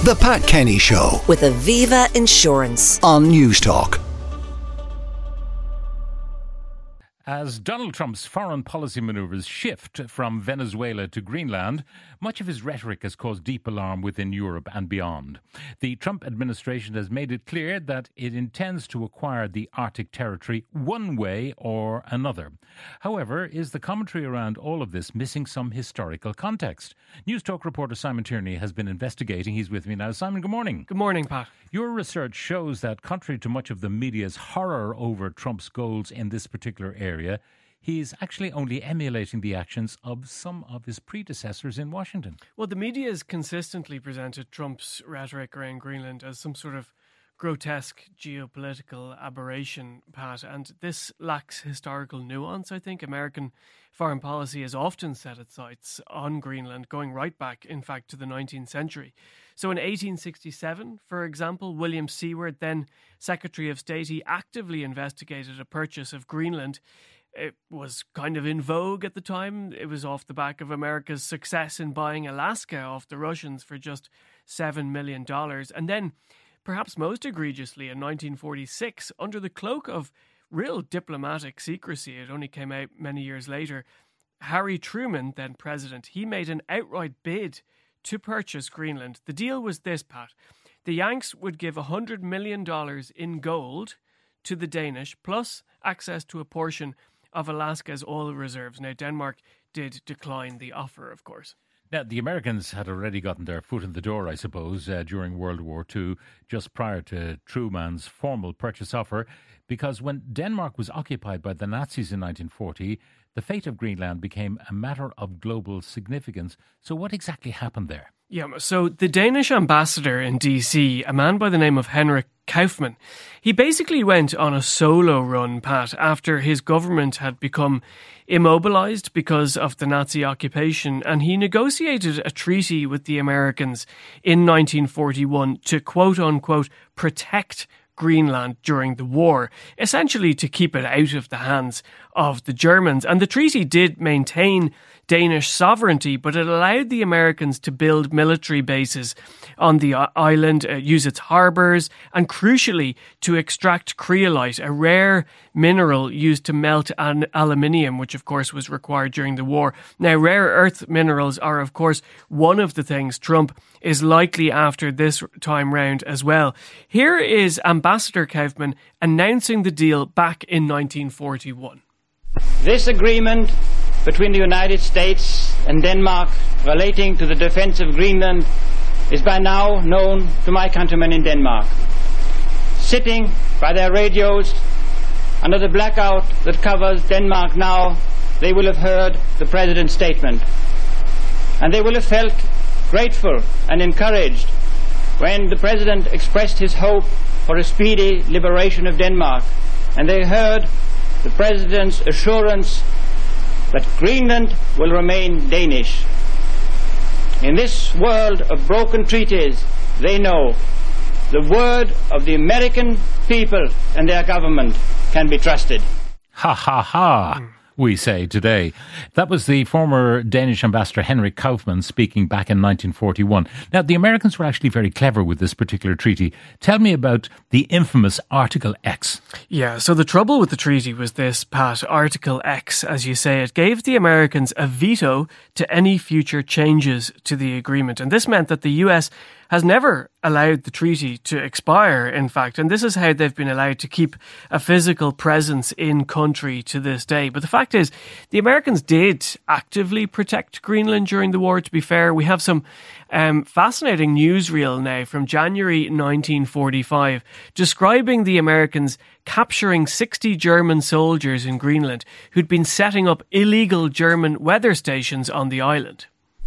The Pat Kenny Show with Aviva Insurance on Newstalk. As Donald Trump's foreign policy manoeuvres shift from Venezuela to Greenland, much of his rhetoric has caused deep alarm within Europe and beyond. The Trump administration has made it clear that it intends to acquire the Arctic territory one way or another. However, is the commentary around all of this missing some historical context? Newstalk reporter Simon Tierney has been investigating. He's with me now. Simon, good morning. Good morning, Pat. Your research shows that, contrary to much of the media's horror over Trump's goals in this particular area, he's actually only emulating the actions of some of his predecessors in Washington. Well, the media has consistently presented Trump's rhetoric around Greenland as some sort of grotesque geopolitical aberration, Pat, and this lacks historical nuance, I think. American foreign policy has often set its sights on Greenland, going right back, in fact, to the 19th century. So in 1867, for example, William Seward, then Secretary of State, he actively investigated a purchase of Greenland. It was kind of in vogue at the time. It was off the back of America's success in buying Alaska off the Russians for just $7 million. And then, perhaps most egregiously, in 1946, under the cloak of real diplomatic secrecy, it only came out many years later, Harry Truman, then president, he made an outright bid to purchase Greenland. The deal was this, Pat. The Yanks would give $100 million in gold to the Danish, plus access to a portion of Alaska's oil reserves. Now, Denmark did decline the offer, of course. Now, the Americans had already gotten their foot in the door, I suppose, during World War II, just prior to Truman's formal purchase offer, because when Denmark was occupied by the Nazis in 1940, the fate of Greenland became a matter of global significance. So what exactly happened there? Yeah, so the Danish ambassador in DC, a man by the name of Henrik Kaufmann, he basically went on a solo run, Pat, after his government had become immobilized because of the Nazi occupation, and he negotiated a treaty with the Americans in 1941 to quote-unquote protect Greenland during the war, essentially to keep it out of the hands of the Germans. And the treaty did maintain Danish sovereignty, but it allowed the Americans to build military bases on the island, use its harbours, and crucially to extract creolite, a rare mineral used to melt aluminium, which of course was required during the war. Now, rare earth minerals are of course one of the things Trump is likely after this time round as well. Here is Ambassador Kaufmann announcing the deal back in 1941. This agreement between the United States and Denmark relating to the defense of Greenland is by now known to my countrymen in Denmark. Sitting by their radios under the blackout that covers Denmark now, they will have heard the President's statement. And they will have felt grateful and encouraged when the President expressed his hope for a speedy liberation of Denmark. And they heard the President's assurance that Greenland will remain Danish. In this world of broken treaties, they know the word of the American people and their government can be trusted. Ha ha ha, we say today. That was the former Danish ambassador Henrik Kaufmann speaking back in 1941. Now, the Americans were actually very clever with this particular treaty. Tell me about the infamous Article X. Yeah, so the trouble with the treaty was this, Pat. Article X, as you say, it gave the Americans a veto to any future changes to the agreement. And this meant that the US has never allowed the treaty to expire, in fact, and this is how they've been allowed to keep a physical presence in country to this day. But the fact is, the Americans did actively protect Greenland during the war, to be fair. We have some fascinating newsreel now from January 1945 describing the Americans capturing 60 German soldiers in Greenland who'd been setting up illegal German weather stations on the island.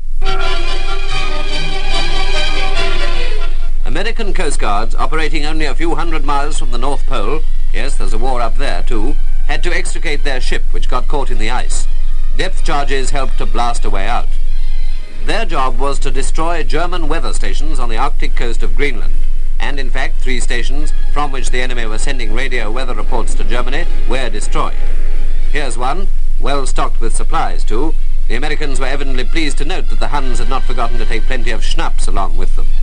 American Coast Guards, operating only a few hundred miles from the North Pole, yes, there's a war up there too, had to extricate their ship, which got caught in the ice. Depth charges helped to blast a way out. Their job was to destroy German weather stations on the Arctic coast of Greenland. And in fact, 3 stations from which the enemy were sending radio weather reports to Germany were destroyed. Here's one, well stocked with supplies too. The Americans were evidently pleased to note that the Huns had not forgotten to take plenty of schnapps along with them.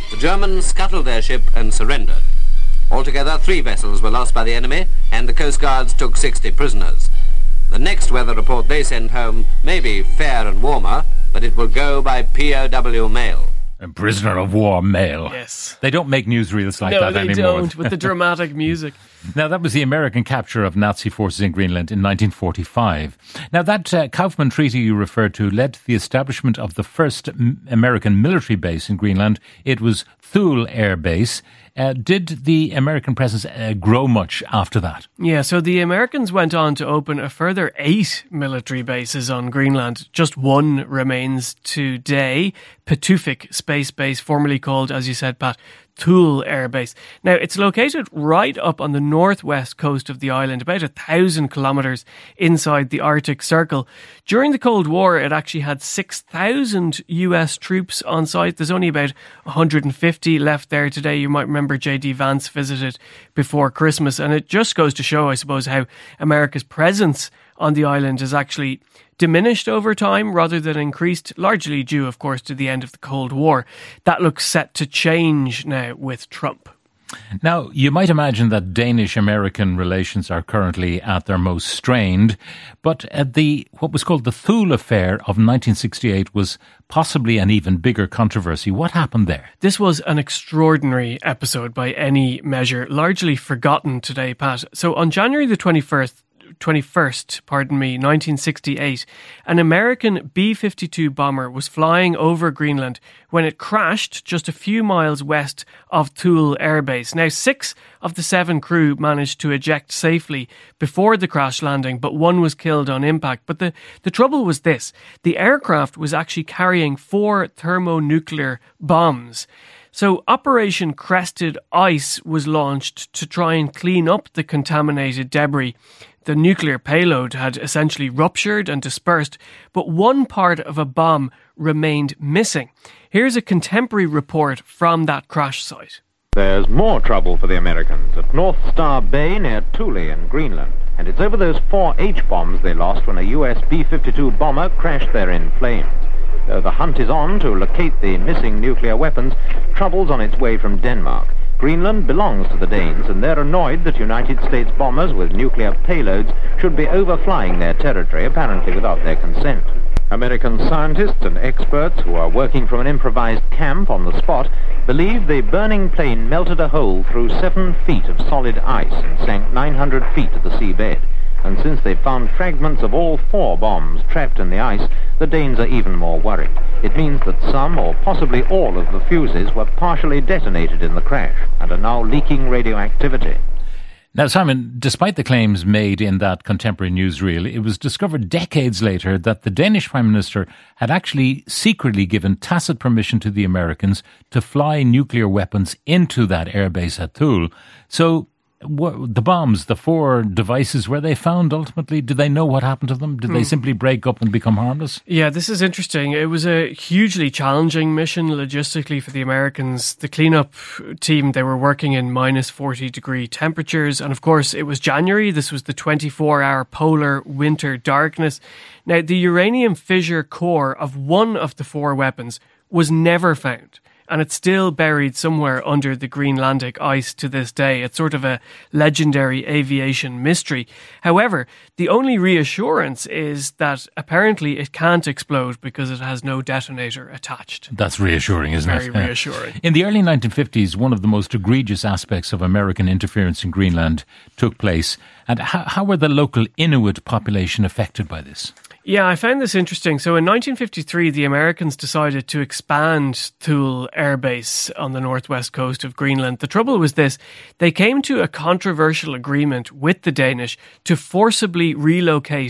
The Germans scuttled their ship and surrendered. Altogether, 3 vessels were lost by the enemy, and the Coast Guards took 60 prisoners. The next weather report they send home may be fair and warmer, but it will go by POW mail. A prisoner of war mail. Yes. They don't make newsreels like that anymore. No, they don't, with the dramatic music. Now, that was the American capture of Nazi forces in Greenland in 1945. Now, that Kaufman Treaty you referred to led to the establishment of the first American military base in Greenland. It was Thule Air Base. Did the American presence grow much after that? Yeah, so the Americans went on to open a further 8 military bases on Greenland. Just one remains today, Pituffik Space Base, formerly called, as you said, Pat, Thule Air Base. Now, it's located right up on the northwest coast of the island, about 1,000 kilometres inside the Arctic Circle. During the Cold War, it actually had 6,000 US troops on site. There's only about 150 left there today. You might remember J.D. Vance visited before Christmas, and it just goes to show, I suppose, how America's presence on the island is actually diminished over time rather than increased, largely due, of course, to the end of the Cold War. That looks set to change now with Trump. Now, you might imagine that Danish-American relations are currently at their most strained, but what was called the Thule Affair of 1968 was possibly an even bigger controversy. What happened there? This was an extraordinary episode by any measure, largely forgotten today, Pat. So on January the 21st, 1968, an American B-52 bomber was flying over Greenland when it crashed just a few miles west of Thule Air Base. Now, 6 of the 7 crew managed to eject safely before the crash landing, but 1 was killed on impact. But the trouble was this: the aircraft was actually carrying 4 thermonuclear bombs. So Operation Crested Ice was launched to try and clean up the contaminated debris. The nuclear payload had essentially ruptured and dispersed, but one part of a bomb remained missing. Here's a contemporary report from that crash site. There's more trouble for the Americans at North Star Bay near Thule in Greenland. And it's over those 4 H-bombs they lost when a US B-52 bomber crashed there in flames. Though the hunt is on to locate the missing nuclear weapons, trouble's on its way from Denmark. Greenland belongs to the Danes, and they're annoyed that United States bombers with nuclear payloads should be overflying their territory, apparently without their consent. American scientists and experts who are working from an improvised camp on the spot believe the burning plane melted a hole through 7 feet of solid ice and sank 900 feet to the seabed. And since they've found fragments of all 4 bombs trapped in the ice, the Danes are even more worried. It means that some or possibly all of the fuses were partially detonated in the crash and are now leaking radioactivity. Now, Simon, despite the claims made in that contemporary newsreel, it was discovered decades later that the Danish Prime Minister had actually secretly given tacit permission to the Americans to fly nuclear weapons into that airbase at Thule. So the bombs, the 4 devices, were they found ultimately? Did they know what happened to them? Did they simply break up and become harmless? Yeah, this is interesting. It was a hugely challenging mission logistically for the Americans. The cleanup team, they were working in minus 40-degree temperatures. And of course, it was January. This was the 24-hour polar winter darkness. Now, the uranium fissure core of one of the 4 weapons was never found. And it's still buried somewhere under the Greenlandic ice to this day. It's sort of a legendary aviation mystery. However, the only reassurance is that apparently it can't explode because it has no detonator attached. That's reassuring, isn't it? Very reassuring. In the early 1950s, one of the most egregious aspects of American interference in Greenland took place. And how were the local Inuit population affected by this? Yeah, I found this interesting. So in 1953, the Americans decided to expand Thule Air Base on the northwest coast of Greenland. The trouble was this: they came to a controversial agreement with the Danish to forcibly relocate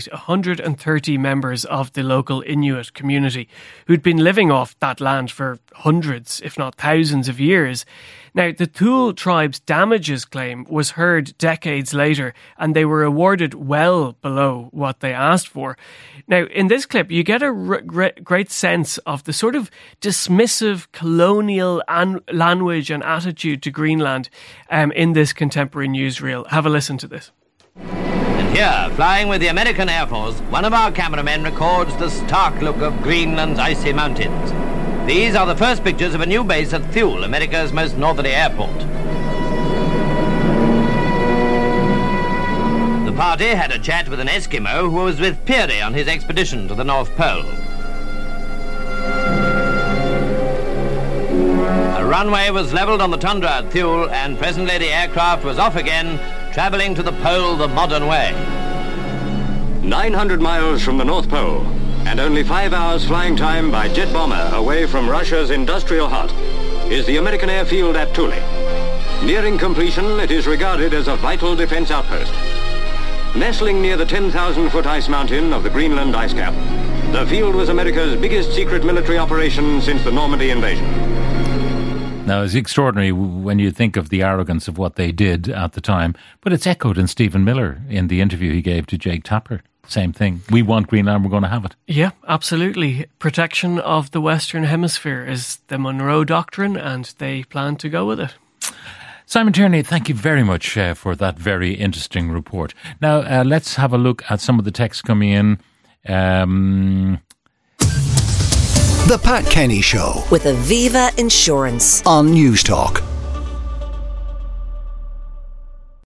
130 members of the local Inuit community who'd been living off that land for hundreds, if not thousands of years. Now, the Thule tribe's damages claim was heard decades later, and they were awarded well below what they asked for. Now, in this clip, you get a great sense of the sort of dismissive colonial language and attitude to Greenland in this contemporary newsreel. Have a listen to this. And here, flying with the American Air Force, one of our cameramen records the stark look of Greenland's icy mountains. These are the first pictures of a new base at Thule, America's most northerly airport. The party had a chat with an Eskimo who was with Peary on his expedition to the North Pole. A runway was levelled on the tundra at Thule, and presently the aircraft was off again, travelling to the pole the modern way. 900 miles from the North Pole, and only 5 hours flying time by jet bomber away from Russia's industrial heart, is the American airfield at Thule. Nearing completion, it is regarded as a vital defense outpost. Nestling near the 10,000-foot ice mountain of the Greenland ice cap, the field was America's biggest secret military operation since the Normandy invasion. Now, it's extraordinary when you think of the arrogance of what they did at the time, but it's echoed in Stephen Miller in the interview he gave to Jake Tapper. Same thing. We want Greenland, we're going to have it. Yeah, absolutely. Protection of the Western Hemisphere is the Monroe Doctrine, and they plan to go with it. Simon Tierney, thank you very much for that very interesting report. Now, let's have a look at some of the texts coming in. The Pat Kenny Show with Aviva Insurance on News Talk.